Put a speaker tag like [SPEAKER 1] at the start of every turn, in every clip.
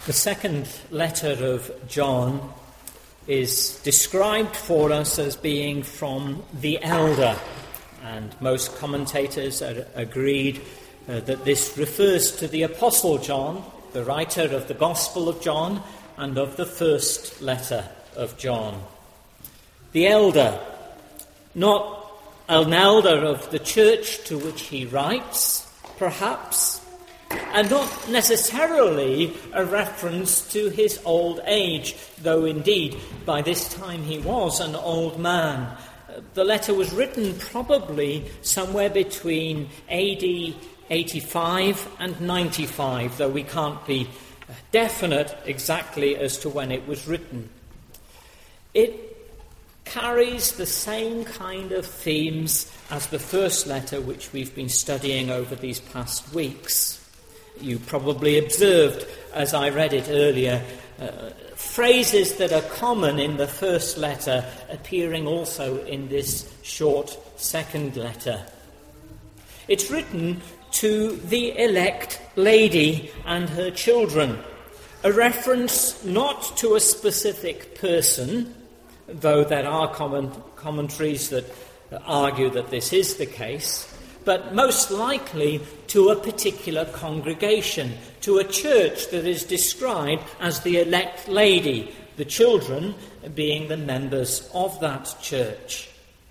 [SPEAKER 1] The second letter of John is described for us as being from the elder, and most commentators are agreed that this refers to the Apostle John, the writer of the Gospel of John and of the first letter of John. The elder, not an elder of the church to which he writes, perhaps, and not necessarily a reference to his old age, though indeed by this time he was an old man. The letter was written probably somewhere between AD 85 and 95, though we can't be definite exactly as to when it was written. It carries the same kind of themes as the first letter which we've been studying over these past weeks. You probably observed, as I read it earlier, phrases that are common in the first letter appearing also in this short second letter. It's written to the elect lady and her children, a reference not to a specific person, though there are commentaries that argue that this is the case, but most likely to a particular congregation, to a church that is described as the elect lady, the children being the members of that church.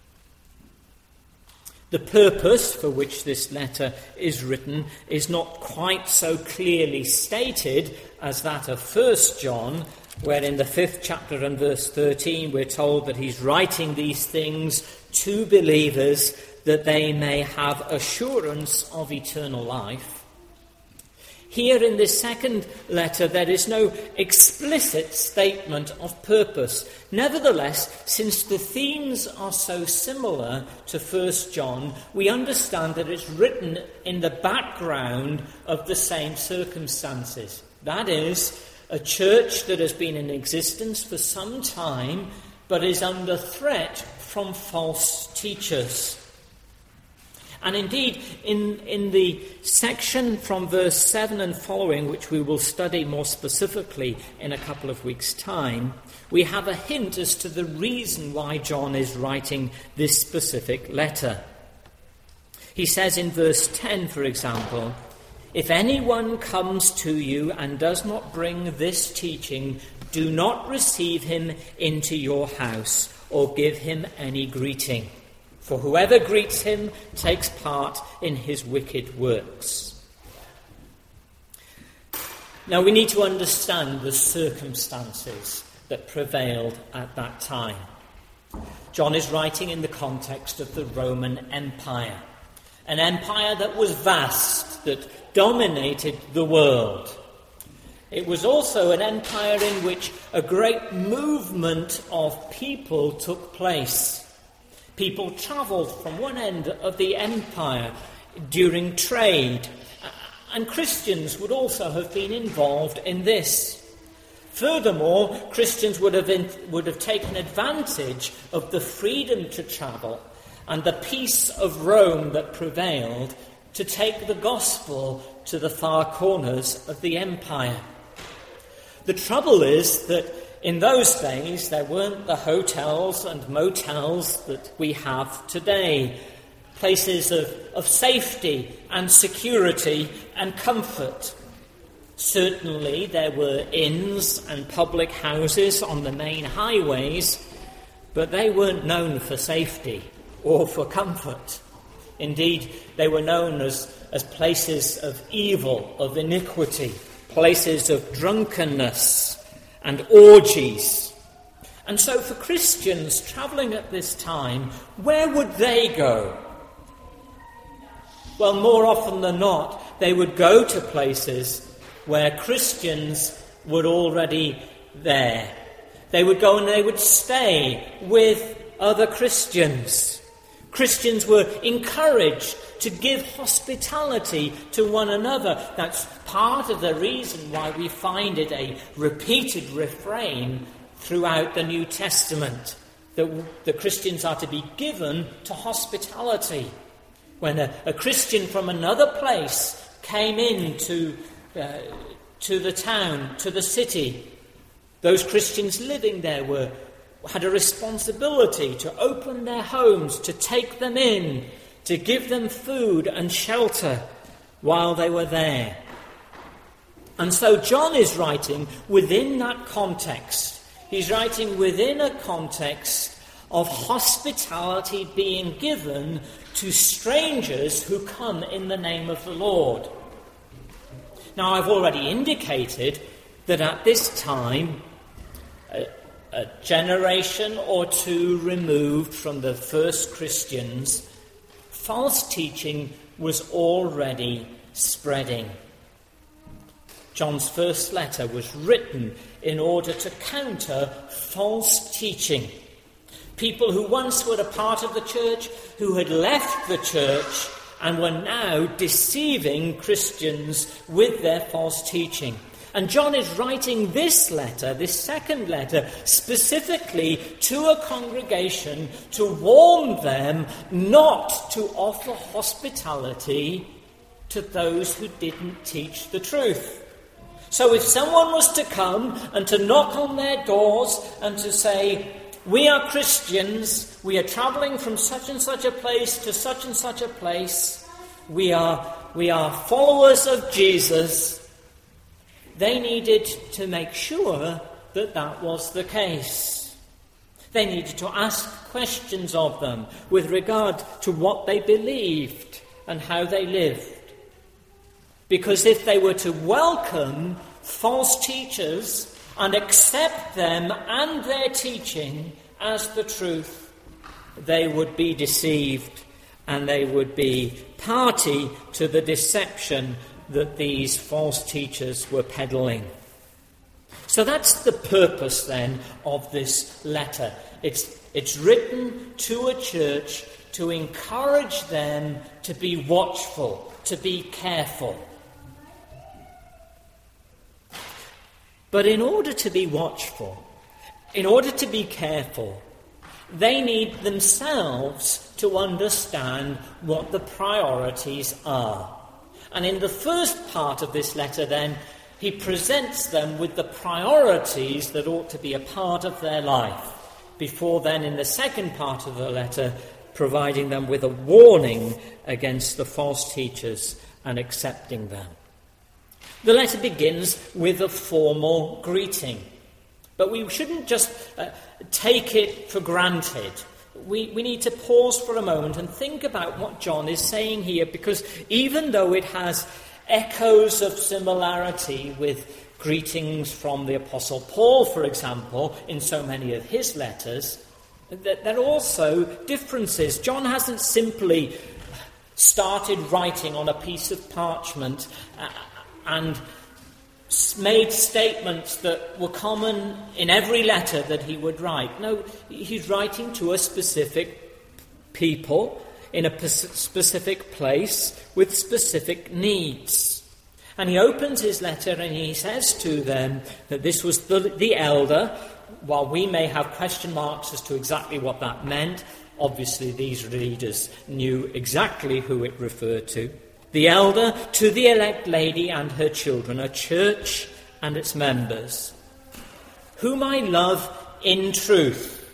[SPEAKER 1] The purpose for which this letter is written is not quite so clearly stated as that of 1 John, where in the 5th chapter and verse 13 we're told that he's writing these things to believers that they may have assurance of eternal life. Here in this second letter there is no explicit statement of purpose. Nevertheless, since the themes are so similar to 1 John, we understand that it's written in the background of the same circumstances. That is, a church that has been in existence for some time but is under threat from false teachers. And indeed, in the section from verse 7 and following, which we will study more specifically in a couple of weeks' time, we have a hint as to the reason why John is writing this specific letter. He says in verse 10, for example, "If anyone comes to you and does not bring this teaching, do not receive him into your house or give him any greeting. For whoever greets him takes part in his wicked works." Now we need to understand the circumstances that prevailed at that time. John is writing in the context of the Roman Empire, an empire that was vast, that dominated the world. It was also an empire in which a great movement of people took place. People travelled from one end of the empire during trade, and Christians would also have been involved in this. Furthermore, Christians would have taken advantage of the freedom to travel and the peace of Rome that prevailed to take the gospel to the far corners of the empire. The trouble is that in those days, there weren't the hotels and motels that we have today, places of safety and security and comfort. Certainly, there were inns and public houses on the main highways, but they weren't known for safety or for comfort. Indeed, they were known as places of evil, of iniquity, places of drunkenness and orgies. And so for Christians travelling at this time, where would they go? Well, more often than not, they would go to places where Christians were already there. They would go and they would stay with other Christians. Christians were encouraged to give hospitality to one another. That's part of the reason why we find it a repeated refrain throughout the New Testament, that the Christians are to be given to hospitality. When a Christian from another place came in to to the town, to the city. Those Christians living there had a responsibility to open their homes, to take them in, to give them food and shelter while they were there. And so John is writing within that context. He's writing within a context of hospitality being given to strangers who come in the name of the Lord. Now, I've already indicated that at this time, a generation or two removed from the first Christians, false teaching was already spreading. John's first letter was written in order to counter false teaching. People who once were a part of the church, who had left the church, and were now deceiving Christians with their false teaching. And John is writing this letter, this second letter, specifically to a congregation to warn them not to offer hospitality to those who didn't teach the truth. So if someone was to come and to knock on their doors and to say, "We are Christians, we are travelling from such and such a place to such and such a place, we are followers of Jesus," they needed to make sure that that was the case. They needed to ask questions of them with regard to what they believed and how they lived. Because if they were to welcome false teachers and accept them and their teaching as the truth, they would be deceived and they would be party to the deception that these false teachers were peddling. So that's the purpose then of this letter. It's written to a church to encourage them to be watchful, to be careful. But in order to be watchful, in order to be careful, they need themselves to understand what the priorities are. And in the first part of this letter, then, he presents them with the priorities that ought to be a part of their life, before then, in the second part of the letter, providing them with a warning against the false teachers and accepting them. The letter begins with a formal greeting, but we shouldn't just take it for granted. We need to pause for a moment and think about what John is saying here, because even though it has echoes of similarity with greetings from the Apostle Paul, for example, in so many of his letters, there are also differences. John hasn't simply started writing on a piece of parchment and made statements that were common in every letter that he would write. No, he's writing to a specific people in a specific place with specific needs. And he opens his letter and he says to them that this was the elder. While we may have question marks as to exactly what that meant, obviously these readers knew exactly who it referred to. The elder to the elect lady and her children, a church and its members, whom I love in truth.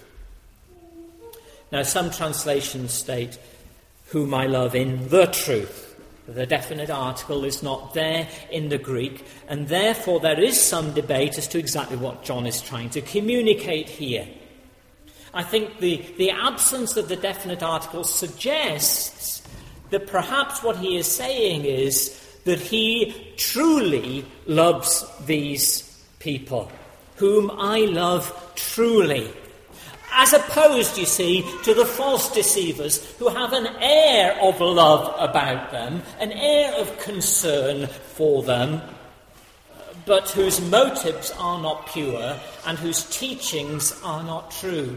[SPEAKER 1] Now, some translations state, whom I love in the truth. The definite article is not there in the Greek, and therefore there is some debate as to exactly what John is trying to communicate here. I think the absence of the definite article suggests that perhaps what he is saying is that he truly loves these people, whom I love truly. As opposed, you see, to the false deceivers who have an air of love about them, an air of concern for them, but whose motives are not pure and whose teachings are not true.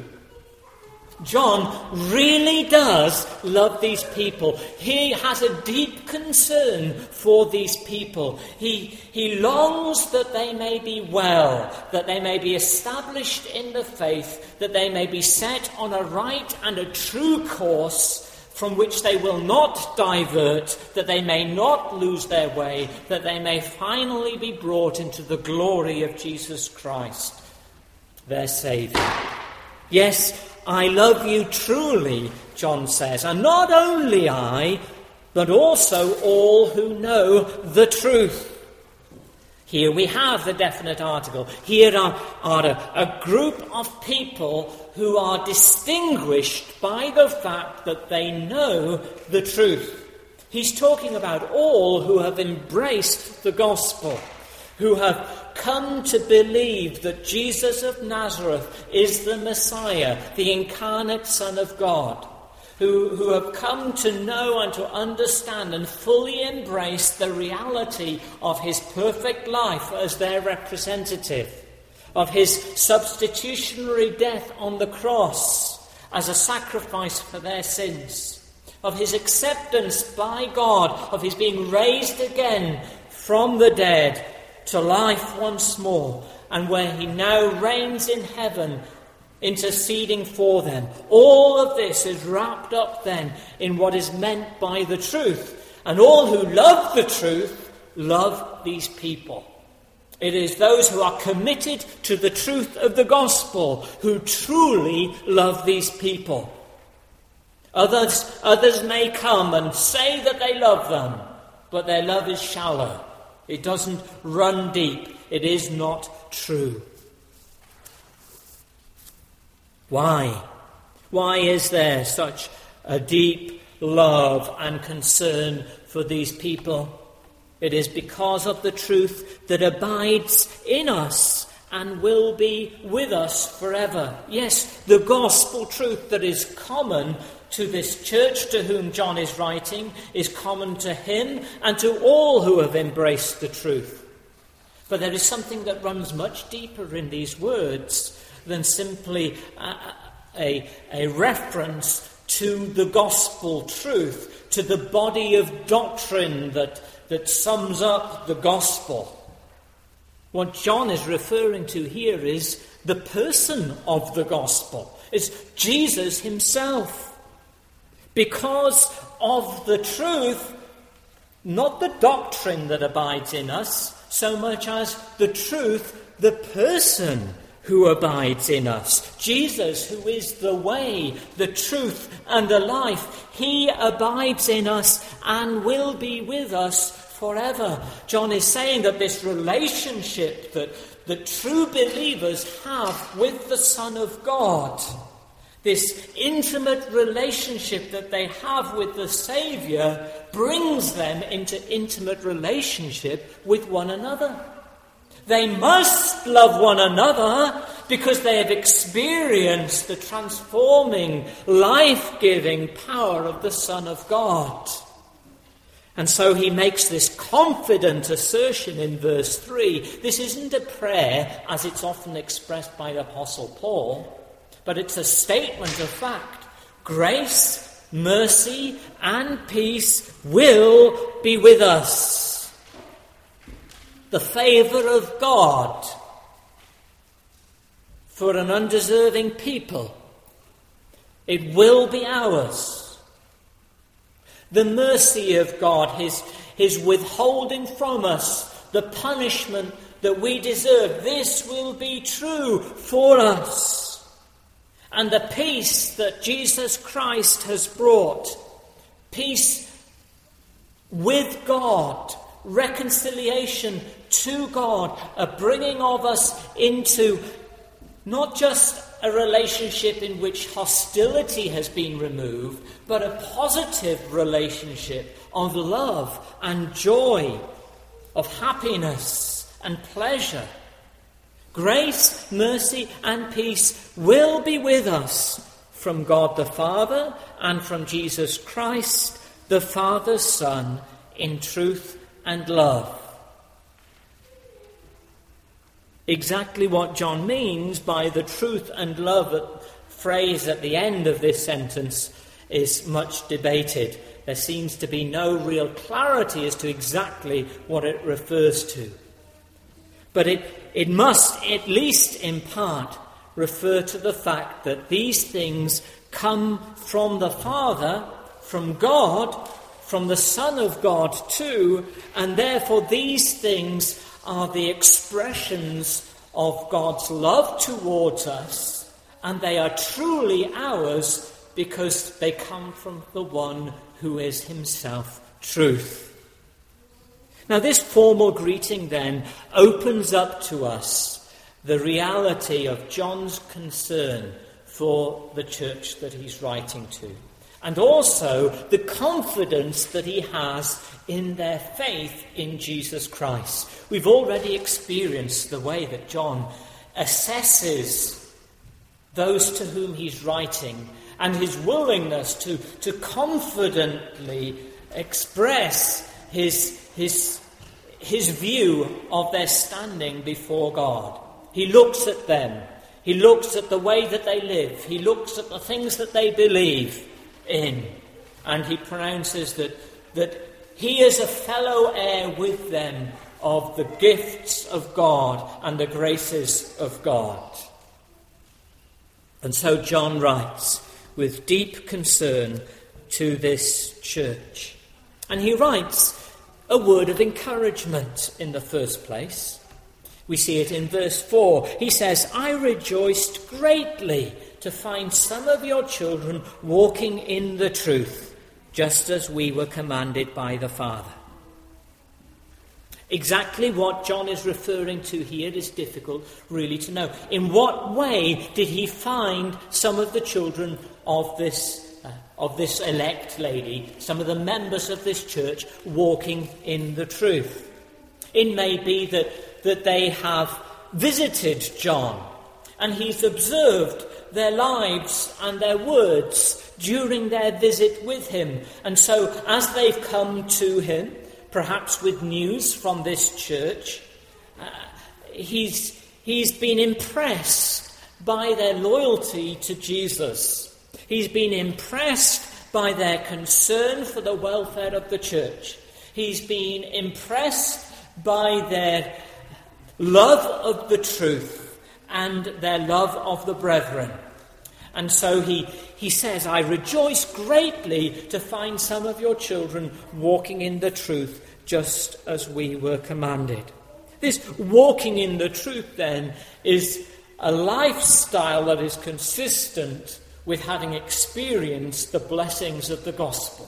[SPEAKER 1] John really does love these people. He has a deep concern for these people. He longs that they may be well, that they may be established in the faith, that they may be set on a right and a true course from which they will not divert, that they may not lose their way, that they may finally be brought into the glory of Jesus Christ, their Saviour. Yes, I love you truly, John says, and not only I, but also all who know the truth. Here we have the definite article. Here are a group of people who are distinguished by the fact that they know the truth. He's talking about all who have embraced the gospel, who have come to believe that Jesus of Nazareth is the Messiah, the incarnate Son of God, who have come to know and to understand and fully embrace the reality of his perfect life as their representative, of his substitutionary death on the cross as a sacrifice for their sins, of his acceptance by God, of his being raised again from the dead to life once more, and where he now reigns in heaven, interceding for them. All of this is wrapped up then in what is meant by the truth. And all who love the truth love these people. It is those who are committed to the truth of the gospel who truly love these people. Others may come and say that they love them, but their love is shallow. It doesn't run deep. It is not true. Why? Why is there such a deep love and concern for these people? It is because of the truth that abides in us and will be with us forever. Yes, the gospel truth that is common to this church to whom John is writing is common to him and to all who have embraced the truth. But there is something that runs much deeper in these words than simply a reference to the gospel truth, to the body of doctrine that sums up the gospel. What John is referring to here is the person of the gospel. It's Jesus himself. Because of the truth, not the doctrine that abides in us, so much as the truth, the person who abides in us. Jesus, who is the way, the truth, and the life, he abides in us and will be with us forever. John is saying that this relationship that true believers have with the Son of God, this intimate relationship that they have with the Saviour, brings them into intimate relationship with one another. They must love one another because they have experienced the transforming, life-giving power of the Son of God. And so he makes this confident assertion in verse 3. This isn't a prayer as it's often expressed by the Apostle Paul, but it's a statement of fact. Grace, mercy, and peace will be with us. The favour of God for an undeserving people, it will be ours. The mercy of God, his withholding from us the punishment that we deserve, this will be true for us. And the peace that Jesus Christ has brought, peace with God, reconciliation to God, a bringing of us into not just a relationship in which hostility has been removed, but a positive relationship of love and joy, of happiness and pleasure. Grace, mercy, and peace will be with us from God the Father and from Jesus Christ, the Father's Son, in truth and love. Exactly what John means by the truth and love phrase at the end of this sentence is much debated. There seems to be no real clarity as to exactly what it refers to. But it must, at least in part, refer to the fact that these things come from the Father from God, from the Son of God too, and therefore these things are the expressions of God's love towards us, and they are truly ours because they come from the one who is himself truth. Now this formal greeting then opens up to us the reality of John's concern for the church that he's writing to, and also the confidence that he has in their faith in Jesus Christ. We've already experienced the way that John assesses those to whom he's writing and his willingness to confidently express his view of their standing before God. He looks at them. He looks at the way that they live. He looks at the things that they believe in. And he pronounces that he is a fellow heir with them of the gifts of God and the graces of God. And so John writes with deep concern to this church. And he writes a word of encouragement in the first place. We see it in verse 4. He says, I rejoiced greatly to find some of your children walking in the truth, just as we were commanded by the Father. Exactly what John is referring to here is difficult really to know. In what way did he find some of the children of this elect lady, some of the members of this church, walking in the truth? It may be that they have visited John, and he's observed their lives and their words during their visit with him. And so as they've come to him, perhaps with news from this church, he's been impressed by their loyalty to Jesus. He's been impressed by their concern for the welfare of the church. He's been impressed by their love of the truth and their love of the brethren. And so he says, I rejoice greatly to find some of your children walking in the truth, just as we were commanded. This walking in the truth, then, is a lifestyle that is consistent with having experienced the blessings of the gospel.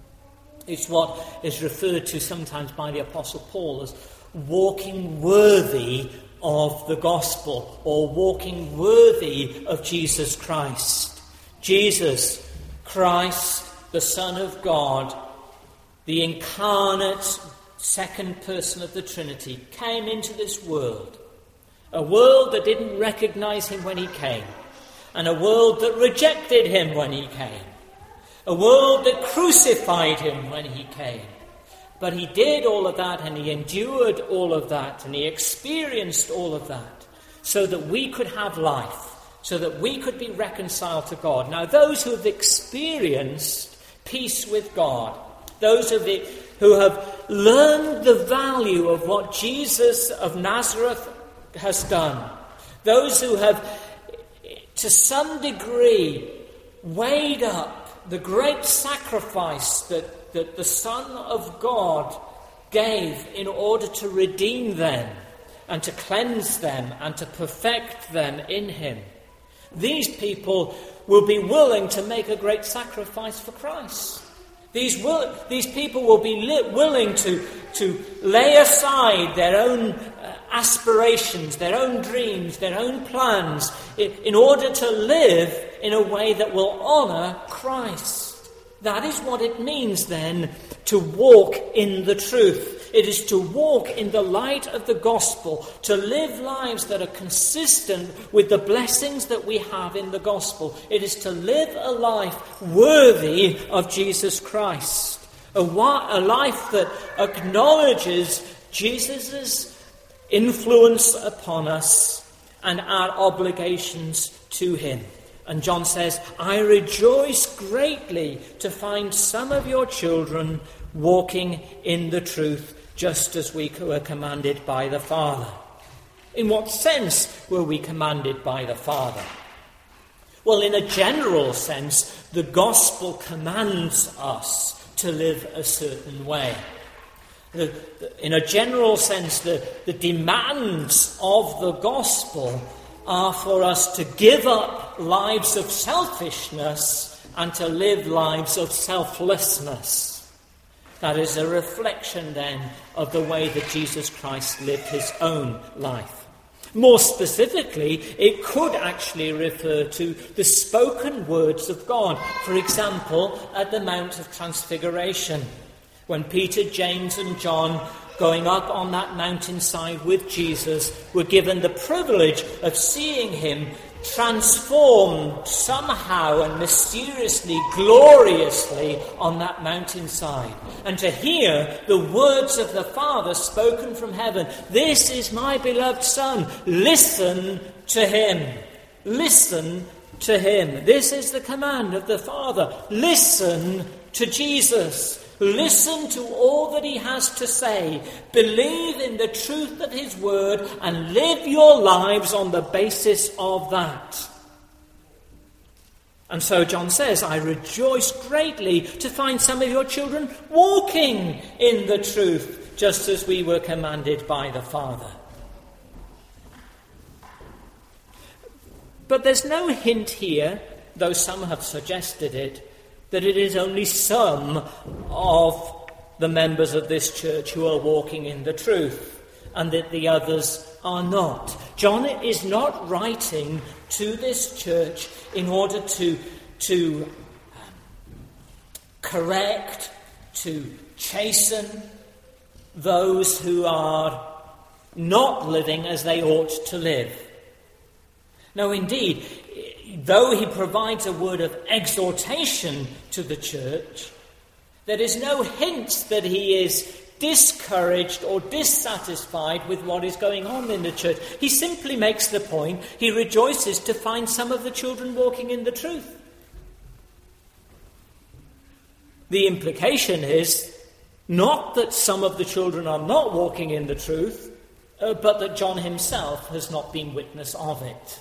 [SPEAKER 1] It's what is referred to sometimes by the Apostle Paul as walking worthy of the gospel, or walking worthy of Jesus Christ. Jesus Christ, the Son of God, the incarnate second person of the Trinity, came into this world, a world that didn't recognize him when he came, and a world that rejected him when he came, a world that crucified him when he came. But he did all of that, and he endured all of that, and he experienced all of that, so that we could have life, so that we could be reconciled to God. Now, those who have experienced peace with God, those who have learned the value of what Jesus of Nazareth has done, those who have, to some degree, weighed up the great sacrifice that the Son of God gave in order to redeem them and to cleanse them and to perfect them in him. These people will be willing to make a great sacrifice for Christ. These people will be willing to lay aside their own aspirations, their own dreams, their own plans, in order to live in a way that will honour Christ. That is what it means then to walk in the truth. It is to walk in the light of the gospel, to live lives that are consistent with the blessings that we have in the gospel. It is to live a life worthy of Jesus Christ, a life that acknowledges Jesus' influence upon us and our obligations to him. And John says, I rejoice greatly to find some of your children walking in the truth, just as we were commanded by the Father. In what sense were we commanded by the Father? Well, in a general sense, the gospel commands us to live a certain way. In a general sense, the demands of the gospel are for us to give up lives of selfishness and to live lives of selflessness. That is a reflection then of the way that Jesus Christ lived his own life. More specifically, it could actually refer to the spoken words of God. For example, at the Mount of Transfiguration, when Peter, James and John, going up on that mountainside with Jesus, were given the privilege of seeing him transformed somehow and mysteriously, gloriously on that mountainside, and to hear the words of the Father spoken from heaven. This is my beloved Son. Listen to him. Listen to him. This is the command of the Father. Listen to Jesus. Listen to all that he has to say. Believe in the truth of his word and live your lives on the basis of that. And so John says, I rejoice greatly to find some of your children walking in the truth, just as we were commanded by the Father. But there's no hint here, though some have suggested it, that it is only some of the members of this church who are walking in the truth, and that the others are not. John is not writing to this church in order to correct, to chasten those who are not living as they ought to live. No, indeed, though he provides a word of exhortation to the church, there is no hint that he is discouraged or dissatisfied with what is going on in the church. He simply makes the point, he rejoices to find some of the children walking in the truth. The implication is not that some of the children are not walking in the truth, but that John himself has not been witness of it.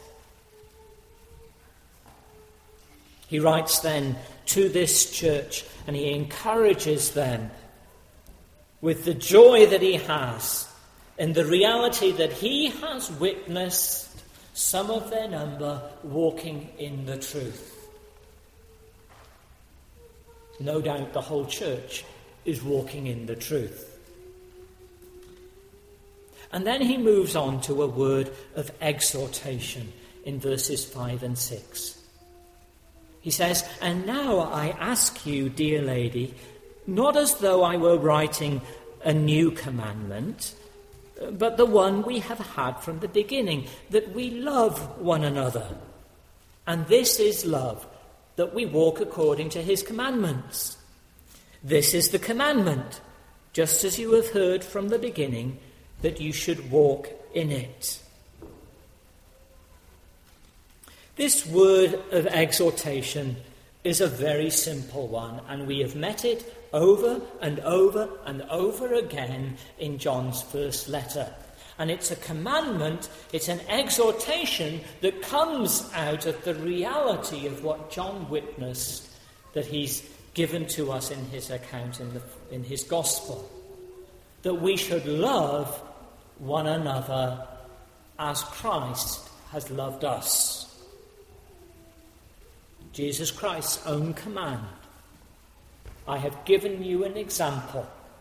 [SPEAKER 1] He writes then to this church and he encourages them with the joy that he has in the reality that he has witnessed some of their number walking in the truth. No doubt the whole church is walking in the truth. And then he moves on to a word of exhortation in verses 5 and 6. He says, and now I ask you, dear lady, not as though I were writing a new commandment, but the one we have had from the beginning, that we love one another. And this is love, that we walk according to his commandments. This is the commandment, just as you have heard from the beginning, that you should walk in it. This word of exhortation is a very simple one, and we have met it over and over and over again in John's first letter. And it's a commandment, it's an exhortation that comes out of the reality of what John witnessed that he's given to us in his account in his gospel. That we should love one another as Christ has loved us. Jesus Christ's own command. I have given you an example.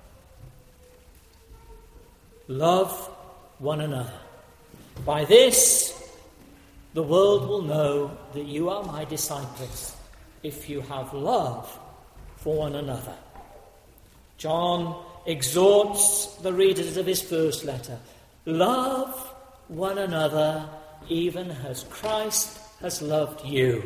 [SPEAKER 1] Love one another. By this, the world will know that you are my disciples, if you have love for one another. John exhorts the readers of his first letter. Love one another, even as Christ has loved you.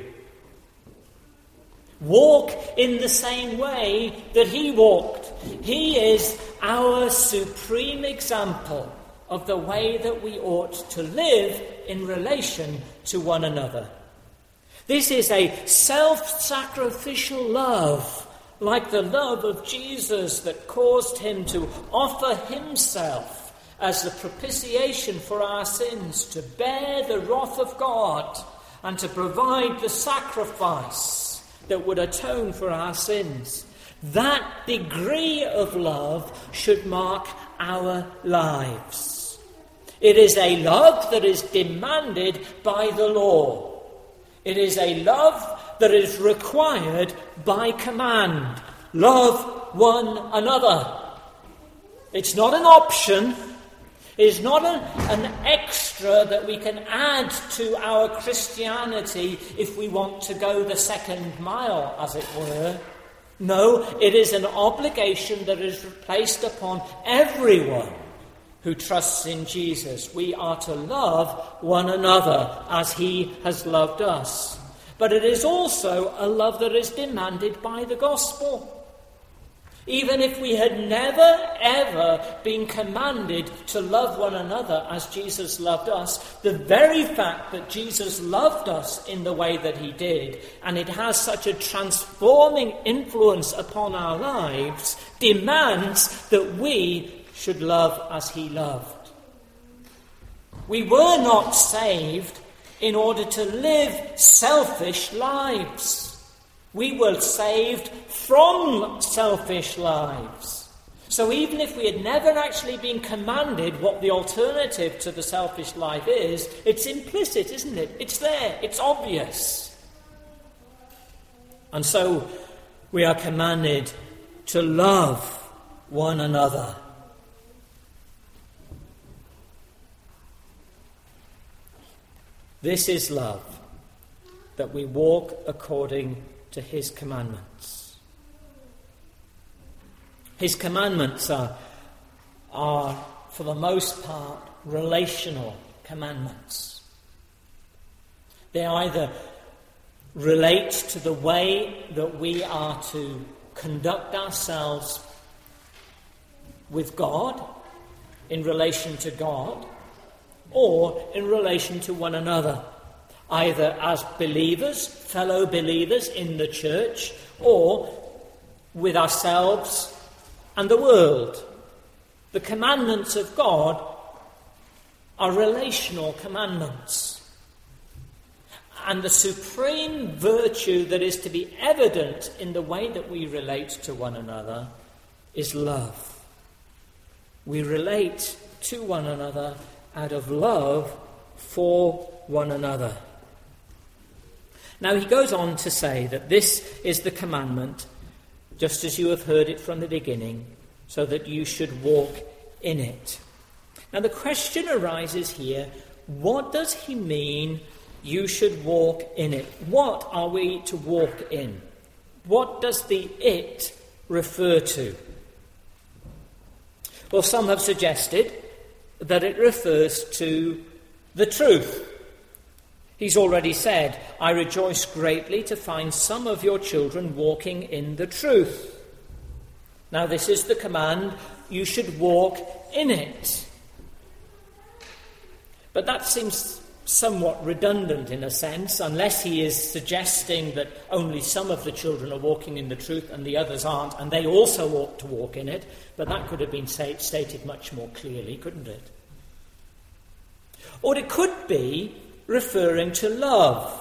[SPEAKER 1] Walk in the same way that he walked. He is our supreme example of the way that we ought to live in relation to one another. This is a self-sacrificial love, like the love of Jesus that caused him to offer himself as the propitiation for our sins, to bear the wrath of God and to provide the sacrifice that would atone for our sins. That degree of love should mark our lives. It is a love that is demanded by the law. It is a love that is required by command. Love one another. It's not an option. It's not an extra that we can add to our Christianity if we want to go the second mile, as it were. No, it is an obligation that is placed upon everyone who trusts in Jesus. We are to love one another as he has loved us. But it is also a love that is demanded by the gospel. Even if we had never, ever been commanded to love one another as Jesus loved us, the very fact that Jesus loved us in the way that he did, and it has such a transforming influence upon our lives, demands that we should love as he loved. We were not saved in order to live selfish lives. We were saved from selfish lives. So even if we had never actually been commanded what the alternative to the selfish life is, it's implicit, isn't it? It's there. It's obvious. And so we are commanded to love one another. This is love, that we walk according to his commandments. His commandments are, for the most part, relational commandments. They either relate to the way that we are to conduct ourselves with God, in relation to God, or in relation to one another, either as believers, fellow believers in the church, or with ourselves and the world. The commandments of God are relational commandments. And the supreme virtue that is to be evident in the way that we relate to one another is love. We relate to one another out of love for one another. Now he goes on to say that this is the commandment, just as you have heard it from the beginning, so that you should walk in it. Now the question arises here, what does he mean you should walk in it? What are we to walk in? What does the it refer to? Well, some have suggested that it refers to the truth. He's already said, I rejoice greatly to find some of your children walking in the truth. Now this is the command, you should walk in it. But that seems somewhat redundant in a sense, unless he is suggesting that only some of the children are walking in the truth and the others aren't, and they also ought to walk in it. But that could have been stated much more clearly, couldn't it? Or it could be referring to love.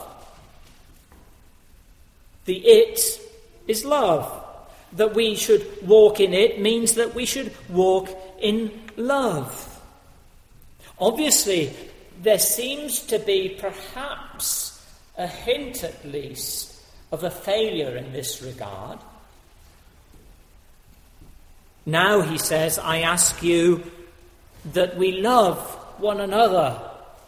[SPEAKER 1] The it is love. That we should walk in it means that we should walk in love. Obviously, there seems to be perhaps a hint at least of a failure in this regard. Now, he says, I ask you that we love one another.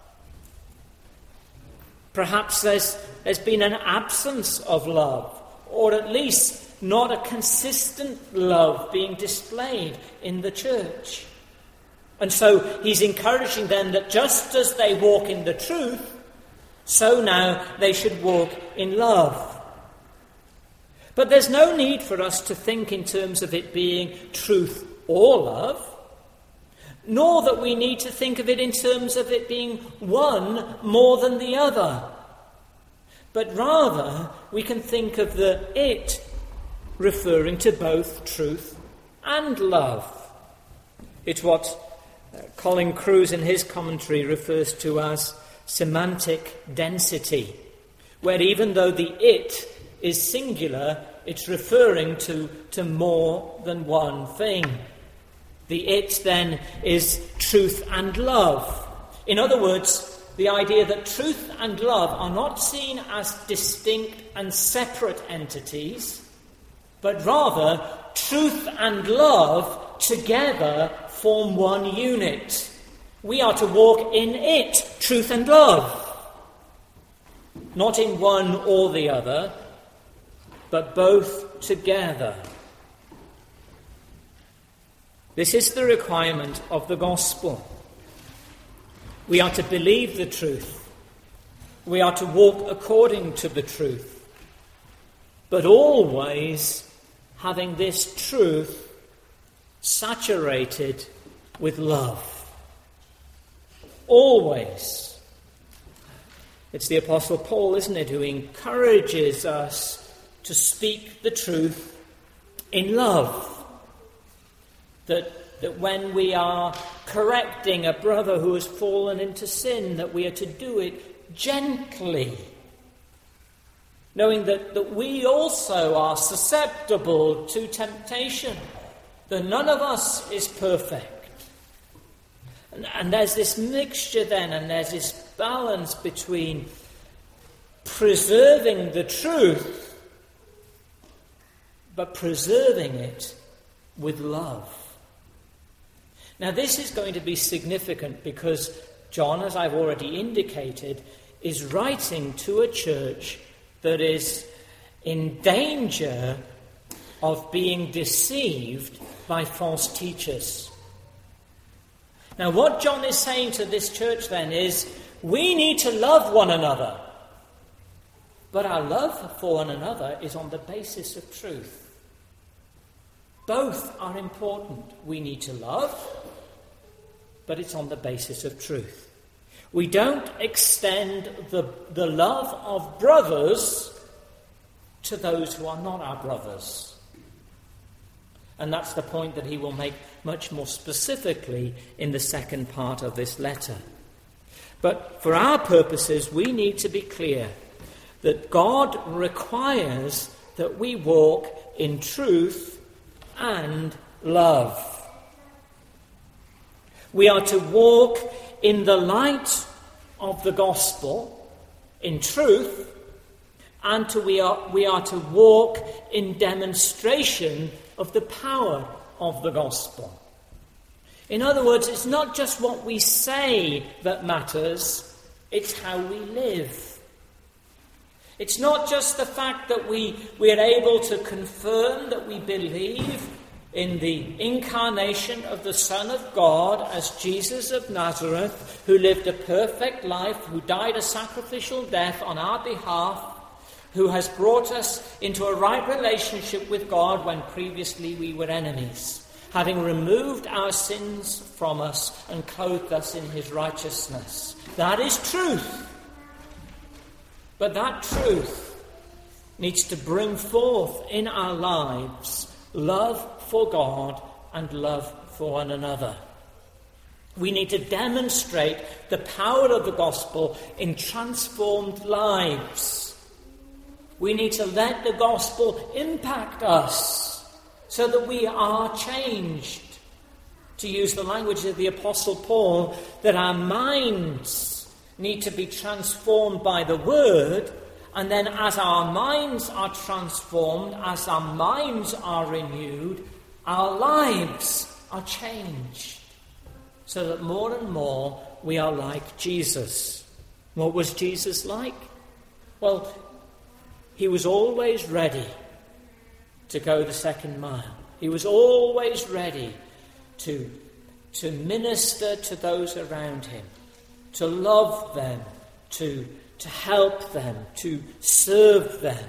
[SPEAKER 1] Perhaps there's been an absence of love, or at least not a consistent love being displayed in the church. And so he's encouraging them that just as they walk in the truth, so now they should walk in love. But there's no need for us to think in terms of it being truth or love, nor that we need to think of it in terms of it being one more than the other. But rather, we can think of the it referring to both truth and love. It's what Colin Kruse in his commentary refers to as semantic density, where even though the it is singular, it's referring to more than one thing. The it then is truth and love. In other words, the idea that truth and love are not seen as distinct and separate entities, but rather truth and love together form one unit. We are to walk in it, truth and love. Not in one or the other, but both together. This is the requirement of the gospel. We are to believe the truth. We are to walk according to the truth. But always having this truth saturated with love. Always. It's the Apostle Paul, isn't it, who encourages us to speak the truth in love. That when we are correcting a brother who has fallen into sin, that we are to do it gently, knowing that we also are susceptible to temptation, that none of us is perfect. And there's this mixture then, and there's this balance between preserving the truth, but preserving it with love. Now, this is going to be significant because John, as I've already indicated, is writing to a church that is in danger of being deceived by false teachers. Now, what John is saying to this church then is, we need to love one another. But our love for one another is on the basis of truth. Both are important. We need to love, but it's on the basis of truth. We don't extend the love of brothers to those who are not our brothers. And that's the point that he will make much more specifically in the second part of this letter. But for our purposes, we need to be clear that God requires that we walk in truth and love. We are to walk in the light of the gospel, in truth, and we are to walk in demonstration of the power of the gospel. In other words, it's not just what we say that matters, it's how we live. It's not just the fact that we are able to confirm that we believe in the incarnation of the Son of God as Jesus of Nazareth, who lived a perfect life, who died a sacrificial death on our behalf, who has brought us into a right relationship with God when previously we were enemies, having removed our sins from us and clothed us in his righteousness. That is truth. But that truth needs to bring forth in our lives love for God and love for one another. We need to demonstrate the power of the gospel in transformed lives. We need to let the gospel impact us so that we are changed. To use the language of the Apostle Paul, that our minds need to be transformed by the word, and then as our minds are transformed, as our minds are renewed, our lives are changed, so that more and more we are like Jesus. What was Jesus like? Well, he was always ready to go the second mile. He was always ready to minister to those around him, to love them, to help them, to serve them.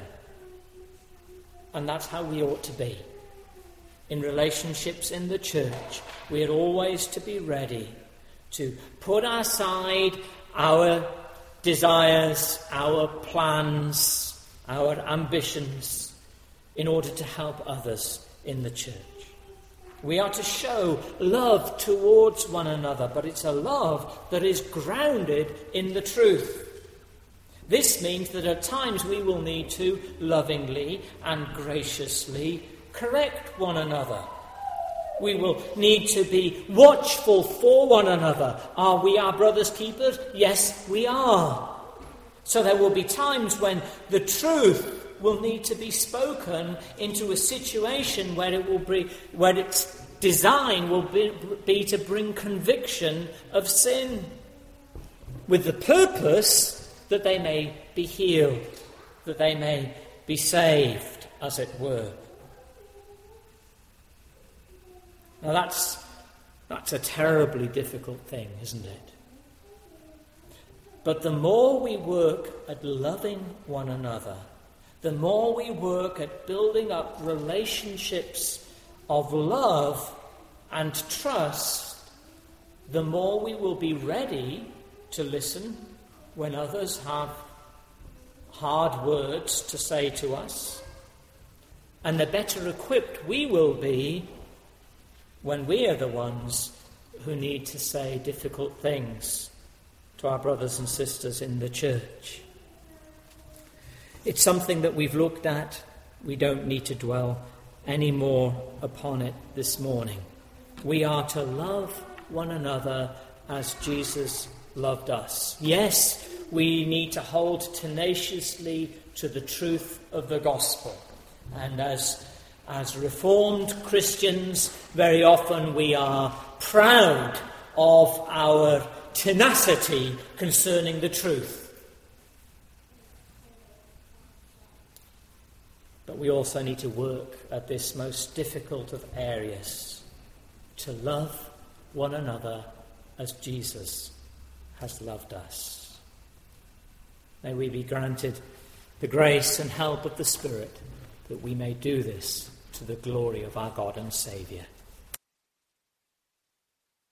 [SPEAKER 1] And that's how we ought to be. In relationships in the church, we are always to be ready to put aside our desires, our plans, our ambitions, in order to help others in the church. We are to show love towards one another, but it's a love that is grounded in the truth. This means that at times we will need to lovingly and graciously correct one another. We will need to be watchful for one another. Are we our brother's keepers? Yes, we are. So there will be times when the truth will need to be spoken into a situation where its design will be to bring conviction of sin, with the purpose that they may be healed, that they may be saved, as it were. Now that's a terribly difficult thing, isn't it? But the more we work at loving one another, the more we work at building up relationships of love and trust, the more we will be ready to listen when others have hard words to say to us, and the better equipped we will be when we are the ones who need to say difficult things to our brothers and sisters in the church. It's something that we've looked at. We don't need to dwell any more upon it this morning. We are to love one another as Jesus loved us. Yes, we need to hold tenaciously to the truth of the gospel. And as Reformed Christians, very often we are proud of our tenacity concerning the truth. But we also need to work at this most difficult of areas, to love one another as Jesus has loved us. May we be granted the grace and help of the Spirit that we may do this to the glory of our God and Saviour.